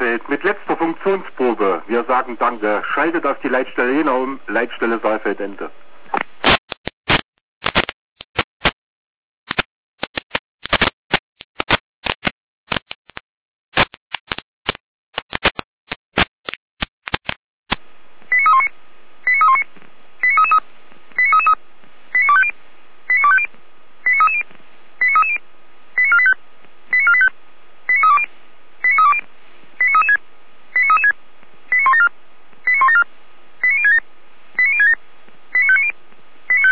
Saalfeld mit letzter Funktionsprobe. Wir sagen Danke. Schaltet auf die Leitstelle Jena um, Leitstelle Saalfeld Ende.